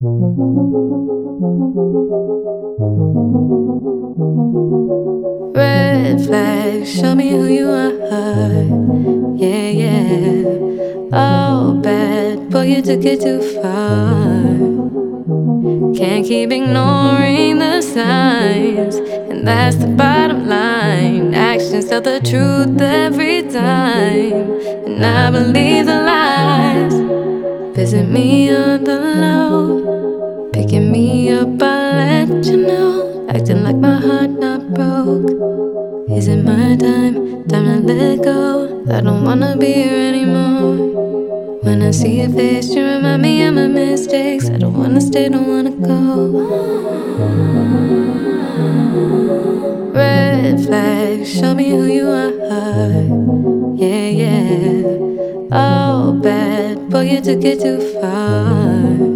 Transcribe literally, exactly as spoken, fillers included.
Red flag, show me who you are. Yeah, yeah. Oh, bad boy, you took it too far. Can't keep ignoring the signs, and that's the bottom line. Actions tell the truth every time, and I believe the lies. Visit me on the low, picking me up, I'll let you know. Acting like my heart not broke. Is it my time? Time to let go. I don't wanna be here anymore. When I see your face, you remind me of my mistakes. I don't wanna stay, don't wanna go. Red flag, show me who you are. Yeah, yeah. Oh, bad boy, you took it too far.